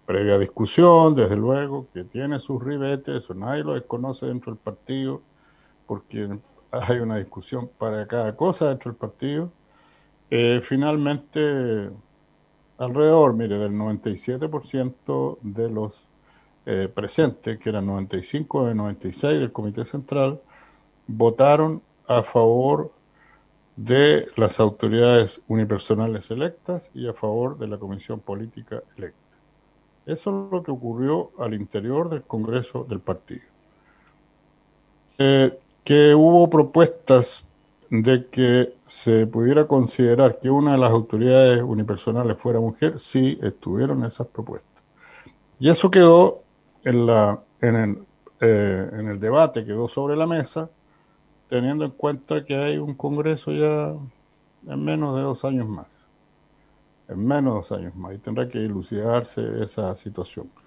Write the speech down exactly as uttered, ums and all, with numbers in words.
previa discusión, desde luego, que tiene sus ribetes, eso nadie lo desconoce dentro del partido, porque hay una discusión para cada cosa dentro del partido. Eh, finalmente, alrededor, mire, del noventa y siete por ciento de los eh, presentes, que eran noventa y cinco de noventa y seis del Comité Central, votaron a favor de las autoridades unipersonales electas y a favor de la Comisión Política electa. Eso es lo que ocurrió al interior del Congreso del partido. Eh, que hubo propuestas de que se pudiera considerar que una de las autoridades unipersonales fuera mujer, sí estuvieron esas propuestas. Y eso quedó en la, en el, eh, en el debate, quedó sobre la mesa, teniendo en cuenta que hay un Congreso ya en menos de dos años más, en menos de dos años más, y tendrá que dilucidarse esa situación.